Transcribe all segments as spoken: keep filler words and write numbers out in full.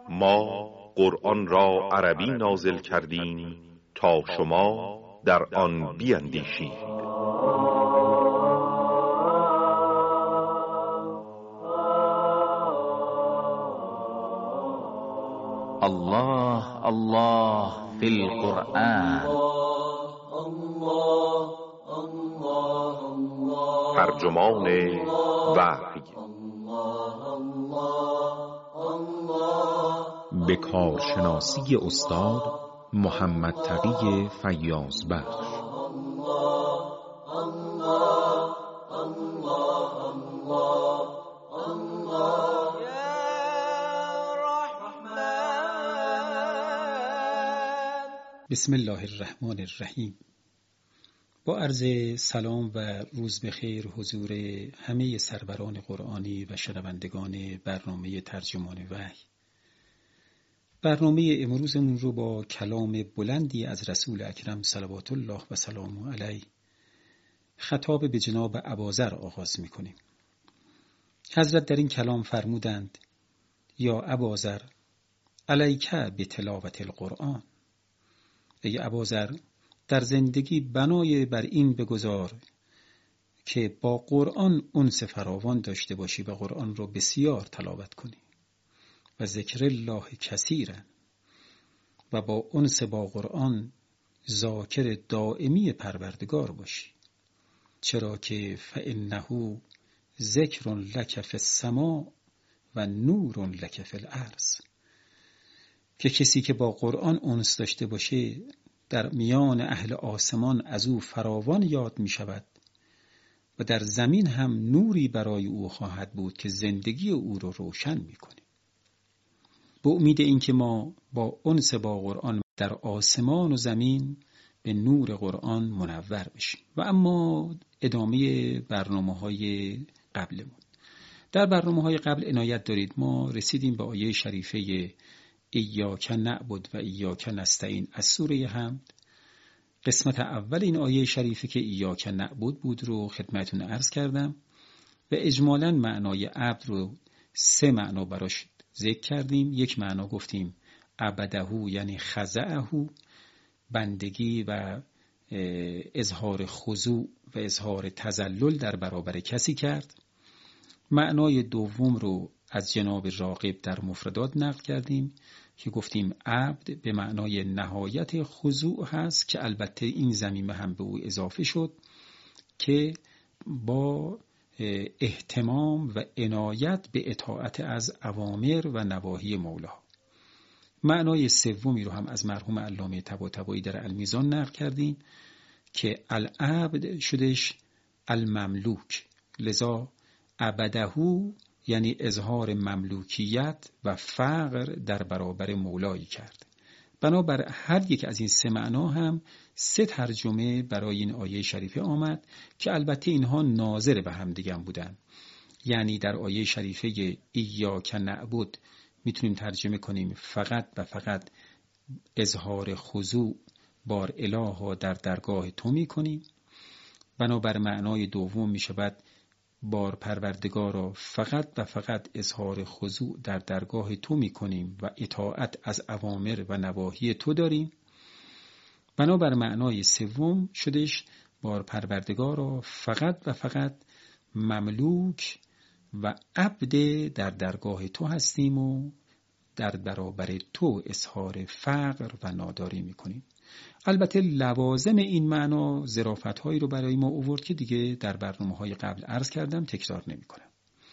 ما قرآن را عربی نازل کردیم تا شما در آن بیندیشید. الله الله فی القرآن. ترجمان وحی به کارشناسی استاد محمد تقی فیاض بخش. بسم الله الرحمن الرحیم. با عرض سلام و روز بخیر حضور همه سروران قرآنی و شنوندگان برنامه ترجمان وحی. برنامه امروزمون رو با کلام بلندی از رسول اکرم صلوات الله و سلامه علیه خطاب به جناب ابوذر آغاز میکنیم. حضرت در این کلام فرمودند: یا ابوذر علیک بتلاوت القرآن. ای ابوذر، در زندگی بنای بر این بگذار که با قرآن انس فراوان داشته باشی و قرآن رو بسیار تلاوت کنی و ذکر الله کثیرا، و با انس با قرآن ذاکر دائمی پروردگار باشی، چرا که فإنه ذکر لک فی السماء و نور لک فی الارض. که کسی که با قرآن انس داشته باشه در میان اهل آسمان از او فراوان یاد می شود و در زمین هم نوری برای او خواهد بود که زندگی او رو روشن می کنه. به امید این که ما با انس با قرآن در آسمان و زمین به نور قرآن منور بشیم. و اما ادامه برنامه های قبلمون. در برنامه های قبل عنایت دارید ما رسیدیم به آیه شریفه ایاک نعبد و ایاک نستعین از سوره حمد. قسمت اول این آیه شریفه که ایاک نعبد بود رو خدمتتون عرض کردم و اجمالاً معنای عبد رو سه معنا براش ذکر کردیم. یک معنا گفتیم عبدهو یعنی خضعهو، بندگی و اظهار خضوع و اظهار تذلل در برابر کسی کرد. معنای دوم رو از جناب راغب در مفردات نقل کردیم که گفتیم عبد به معنای نهایت خضوع هست، که البته این ضمیمه هم به او اضافه شد که با اهتمام و عنایت به اطاعت از اوامر و نواهی مولا. معنای سومی رو هم از مرحوم علامه طباطبایی در المیزان نقل کردیم که العبد شدش المملوک، لذا عبدهو یعنی اظهار مملوکیت و فقر در برابر مولایی کرد. بنابر هر یک از این سه معنا هم سه ترجمه برای این آیه شریفه آمد که البته اینها ناظر به هم دیگه بودن. یعنی در آیه شریفه ایاک نعبد میتونیم ترجمه کنیم فقط و فقط اظهار خضوع بار اله در درگاه تو میکنیم. بنابر معنای دوم میشود بار پروردگارا فقط و فقط اظهار خضوع در درگاه تو میکنیم و اطاعت از اوامر و نواهی تو داریم. بنابر معنای سوم شدش بار پروردگارا فقط و فقط مملوک و عبد در درگاه تو هستیم و در برابر تو اظهار فقر و ناداری میکنیم. البته لوازم این معنا ظرافت‌هایی رو برای ما آورد که دیگه در برنامه‌های قبل عرض کردم، تکرار نمی‌کنم.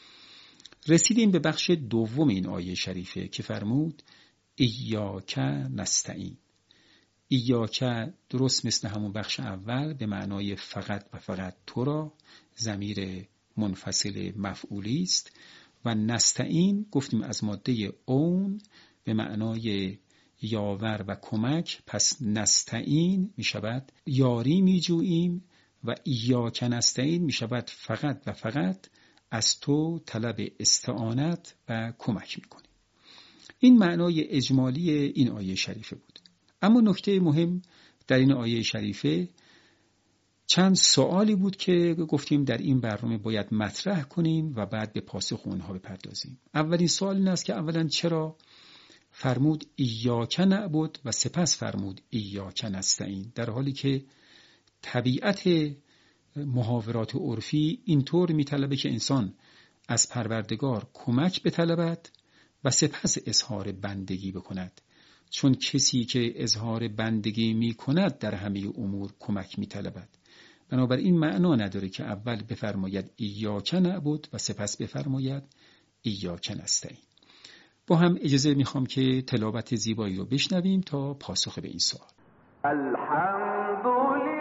رسیدیم به بخش دوم این آیه شریفه که فرمود ایاک نستعین. ایاک درست مثل همون بخش اول به معنای فقط و فقط تو را، ضمیر منفصل مفعولی است، و نستعین گفتیم از ماده اون به معنای یاور و کمک، پس نستعین می شود یاری می جوییم و ایاک نستعین می شود فقط و فقط از تو طلب استعانت و کمک می کنیم. این معنای اجمالی این آیه شریفه بود. اما نکته مهم در این آیه شریفه چند سوالی بود که گفتیم در این برنامه باید مطرح کنیم و بعد به پاسخ اونها بپردازیم. اولین سوال این است که اولا چرا فرمود ایاک نعبد و سپس فرمود ایاک نستعین، در حالی که طبیعت محاورات عرفی اینطور میطلبه که انسان از پروردگار کمک بطلبد و سپس اظهار بندگی بکند، چون کسی که اظهار بندگی میکند در همه امور کمک میطلبد. بنابراین معنا نداره که اول بفرماید ایاک نعبد و سپس بفرماید ایاک نستعین. با هم اجازه میخوام که تلاوت زیبایی رو بشنویم تا پاسخ به این سوال. الحمدلله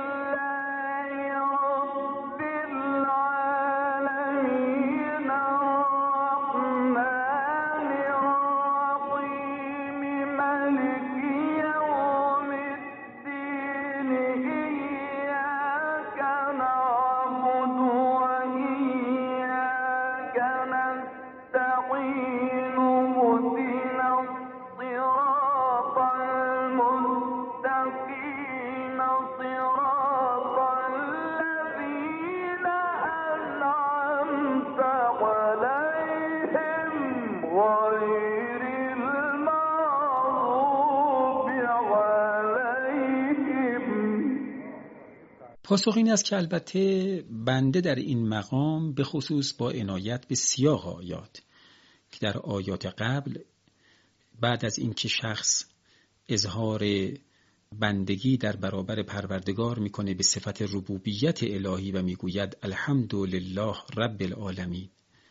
پاسخ این است که البته بنده در این مقام به خصوص با عنایت به سیاق آیات که در آیات قبل بعد از اینکه شخص اظهار بندگی در برابر پروردگار میکنه به صفت ربوبیت الهی و میگوید الحمدلله رب العالمین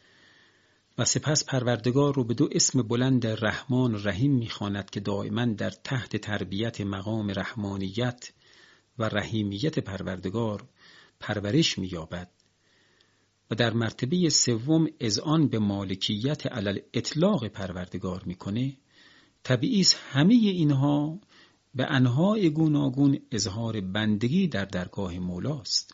و سپس پروردگار رو به دو اسم بلند رحمان رحیم میخواند که دائما در تحت تربیت مقام رحمانیت و رحیمیت پروردگار پرورش می‌یابد و در مرتبه سوم اذعان به مالکیت علل اطلاق پروردگار میکنه، طبیعی است همه اینها به انواع گوناگون اظهار بندگی در درگاه مولاست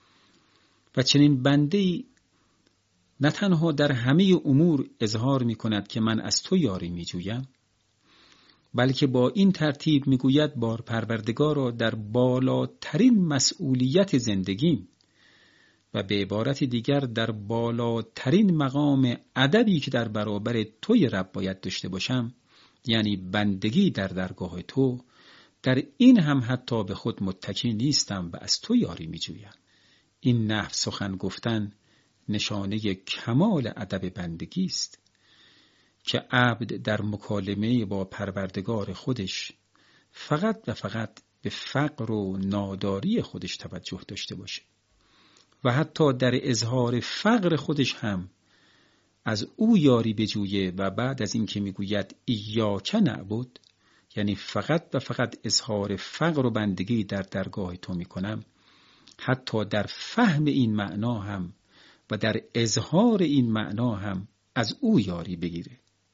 و چنین بنده‌ای نه تنها در همه امور اظهار میکند که من از تو یاری میجویم، بلکه با این ترتیب میگوید بار پروردگار را در بالاترین مسئولیت زندگیم و به عبارت دیگر در بالاترین مقام ادبی که در برابر توی رب باید داشته باشم، یعنی بندگی در درگاه تو، در این هم حتی به خود متکی نیستم و از تو یاری میجویم. این نحو سخن گفتن نشانه کمال ادب بندگی است که عبد در مکالمه با پروردگار خودش فقط و فقط به فقر و ناداری خودش توجه داشته باشه و حتی در اظهار فقر خودش هم از او یاری بجویه و بعد از این که میگوید ایاک نعبد، یعنی فقط و فقط اظهار فقر و بندگی در درگاه تو میکنم، حتی در فهم این معنا هم و در اظهار این معنا هم از او یاری بگیره.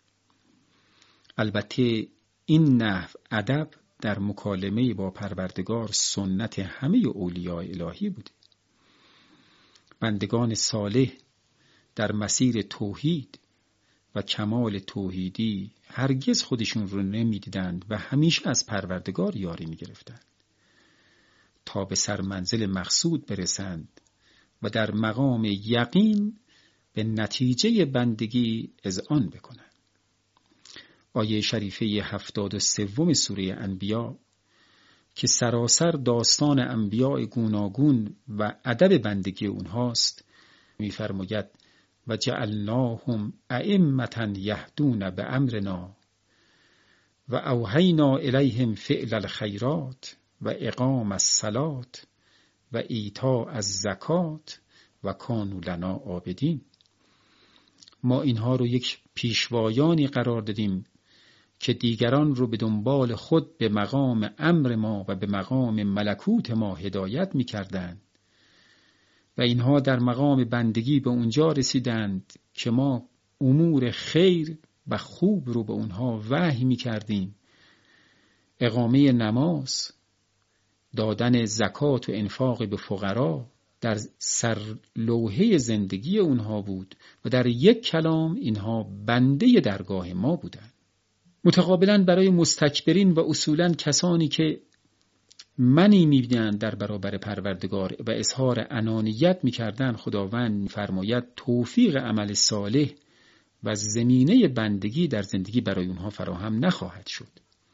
البته این نحو ادب در مکالمه با پروردگار سنت همه اولیاء الهی بوده. بندگان صالح در مسیر توحید و کمال توحیدی هرگز خودشون رو نمیدیدند و همیشه از پروردگار یاری میگرفتند تا به سر منزل مقصود برسند و در مقام یقین به نتیجه بندگی اذعان بکنند. آیه شریفه هفتاد و سوم سوره انبیا که سراسر داستان انبیاء گوناگون و ادب بندگی اونهاست می‌فرماید و جعلناهم ائمة یهدون بامرنا و اوحینا الیهم فعل الخیرات و اقام الصلاة و ایتاء الزکات و کانوا لنا عابدین. ما اینها رو یک پیشوایانی قرار دادیم که دیگران رو به دنبال خود به مقام امر ما و به مقام ملکوت ما هدایت می کردند و اینها در مقام بندگی به اونجا رسیدند که ما امور خیر و خوب رو به اونها وحی می کردیم. اقامه نماز، دادن زکات و انفاق به فقرا در سرلوحه زندگی اونها بود و در یک کلام اینها بنده درگاه ما بودند. متقابلا برای مستکبرین و اصولاً کسانی که منی می‌بینند در برابر پروردگار و اظهار انانیت می‌کردند، خداوند فرماید توفیق عمل صالح و زمینه بندگی در زندگی برای اونها فراهم نخواهد شد.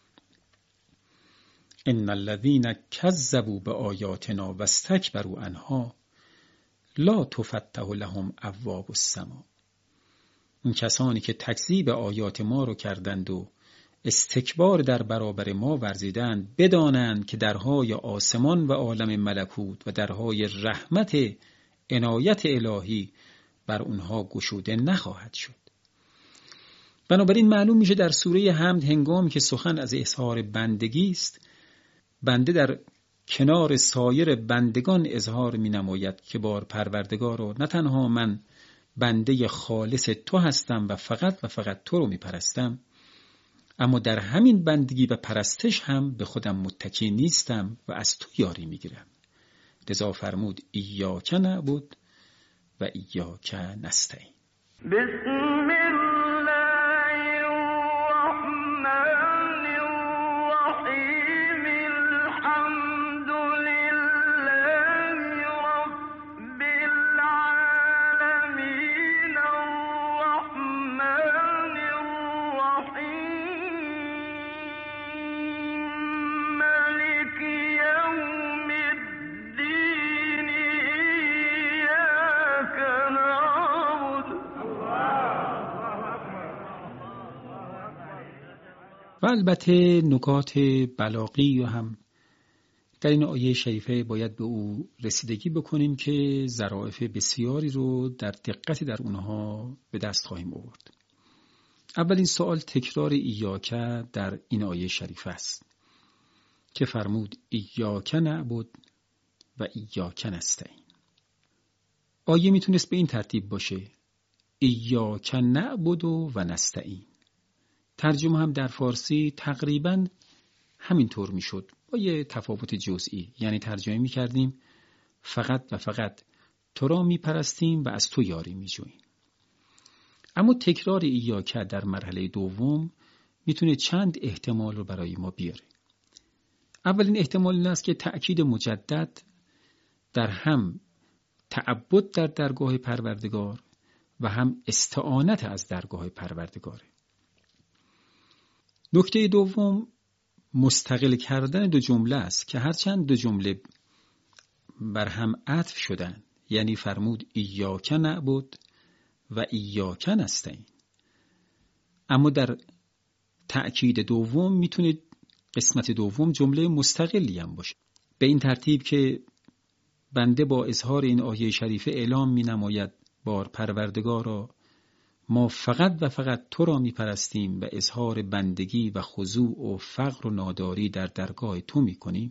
ان الذین کذبوا بآیاتنا واستکبروا عنها لا تفتح لهم ابواب السما. اون کسانی که تکذیب آیات ما رو کردند و استکبار در برابر ما ورزیدند، بدانند که درهای آسمان و عالم ملکوت و درهای رحمت عنایت الهی بر اونها گشوده نخواهد شد. بنابراین معلوم میشه در سوره حمد هنگامی که سخن از اظهار بندگی است، بنده در کنار سایر بندگان اظهار می نماید که بار پروردگارا، نه تنها من بنده خالص تو هستم و فقط و فقط تو رو می پرستم، اما در همین بندگی و پرستش هم به خودم متکی نیستم و از تو یاری می گیرم. لذا فرمود ایاک نعبد و ایاک نستعین. بسم و البته نکات بلاغی هم در این آیه شریفه باید به او رسیدگی بکنیم که ظرافت بسیاری رو در دقت در اونها به دست خواهیم آورد. اولین سوال تکرار ایاک در این آیه شریفه است که فرمود ایاک نعبد و ایاک نستعین. آیه میتونست به این ترتیب باشه ایاک نعبد و نستعین. ترجمه هم در فارسی تقریباً همینطور میشد با یه تفاوت جزئی، یعنی ترجمه میکردیم فقط و فقط تو را میپرستیم و از تو یاری میجوییم. اما تکرار ایاک در مرحله دوم میتونه چند احتمال رو برای ما بیاره. اولین احتمال این است که تأکید مجدد در هم تعبد در درگاه پروردگار و هم استعانت از درگاه پروردگاره. نکته دوم مستقل کردن دو جمله است که هرچند دو جمله بر هم عطف شدن، یعنی فرمود ایاک نعبد و ایاک نستعین، اما در تأکید دوم میتونه قسمت دوم جمله مستقلی هم باشه. به این ترتیب که بنده با اظهار این آیه شریفه اعلام می نماید بار پروردگارا، ما فقط و فقط تو را می پرستیم و اظهار بندگی و خضوع و فقر و ناداری در درگاه تو می کنیم،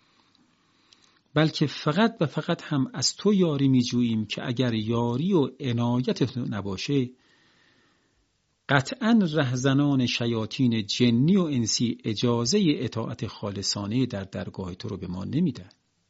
بلکه فقط و فقط هم از تو یاری می جوییم که اگر یاری و عنایت تو نباشه قطعاً رهزنان شیاطین جنی و انسی اجازه اطاعت خالصانه در درگاه تو رو به ما نمیدن.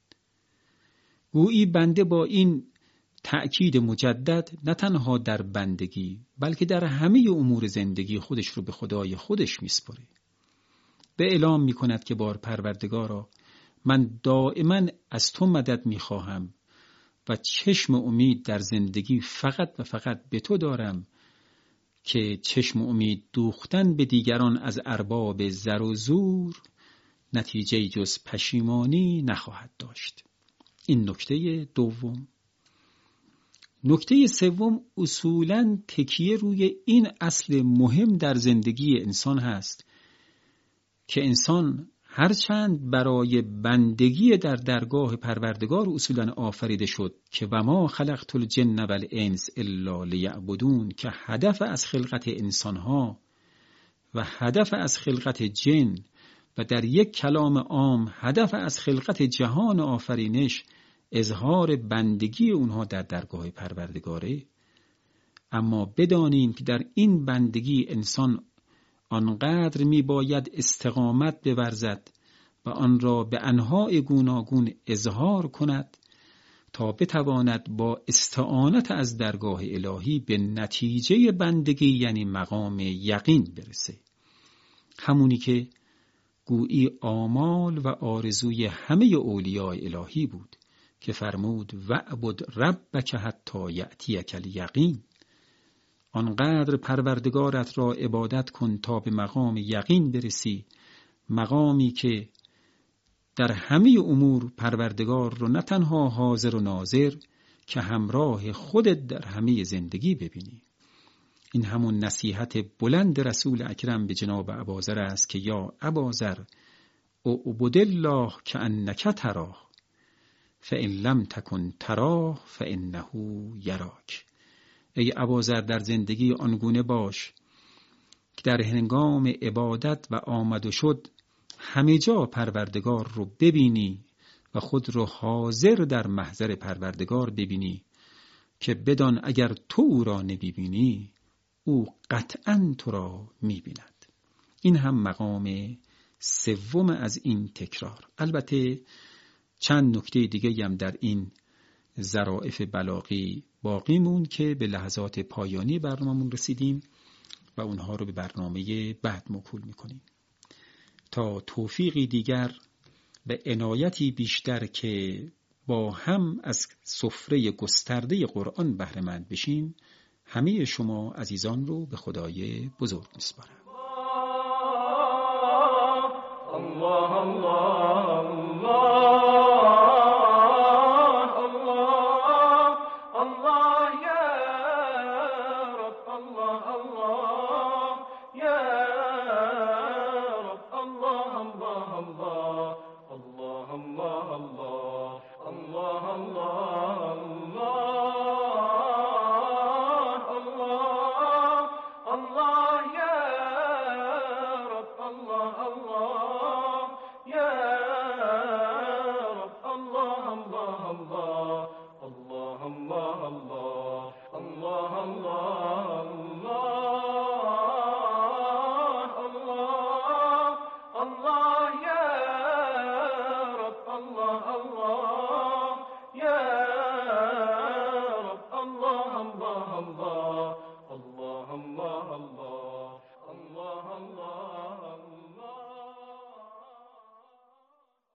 گویی بنده با این تأکید مجدد نه تنها در بندگی بلکه در همه امور زندگی خودش رو به خدای خودش میسپره. به اعلام میکند که بار پروردگارا، من دائما از تو مدد میخواهم و چشم امید در زندگی فقط و فقط به تو دارم که چشم امید دوختن به دیگران از ارباب زر و زور نتیجه جز پشیمانی نخواهد داشت. این نکته دوم. نکته سوم اصولاً تکیه روی این اصل مهم در زندگی انسان هست که انسان هرچند برای بندگی در درگاه پروردگار اصولاً آفریده شد که و ما خلقت الجن و الانس الا لیعبدون، که هدف از خلقت انسانها و هدف از خلقت جن و در یک کلام عام هدف از خلقت جهان آفرینش اظهار بندگی اونها در درگاه پروردگاره. اما بدانیم که در این بندگی انسان آنقدر می باید استقامت بورزد و آن را به انواع گوناگون اظهار کند تا بتواند با استعانت از درگاه الهی به نتیجه بندگی یعنی مقام یقین برسه، همونی که گویی آمال و آرزوی همه اولیاء الهی بود که فرمود وعبد ربک حتی یأتیک الیقین. آنقدر پروردگارت را عبادت کن تا به مقام یقین برسی، مقامی که در همه امور پروردگار رو نه تنها حاضر و ناظر که همراه خودت در همه زندگی ببینی. این همون نصیحت بلند رسول اکرم به جناب اباذر است که یا اباذر اعبد الله کأنک تراه فإن لم تکن تراه فإنه یراک. ای اباذر در زندگی آنگونه باش که در هنگام عبادت و آمد و شد همه جا پروردگار رو ببینی و خود رو حاضر در محضر پروردگار ببینی که بدان اگر تو او را نمیبینی او قطعاً تو را میبیند. این هم مقام سوم از این تکرار. البته چند نکته دیگه هم در این ظرافت بلاغی باقی موند که به لحظات پایانی برنامه‌مون رسیدیم و اونها رو به برنامه بعد موکول میکنیم. تا توفیقی دیگر به عنایتی بیشتر که با هم از سفره گسترده قرآن بهره مند بشیم، همه شما عزیزان رو به خدای بزرگ میسپارم. الله الله الله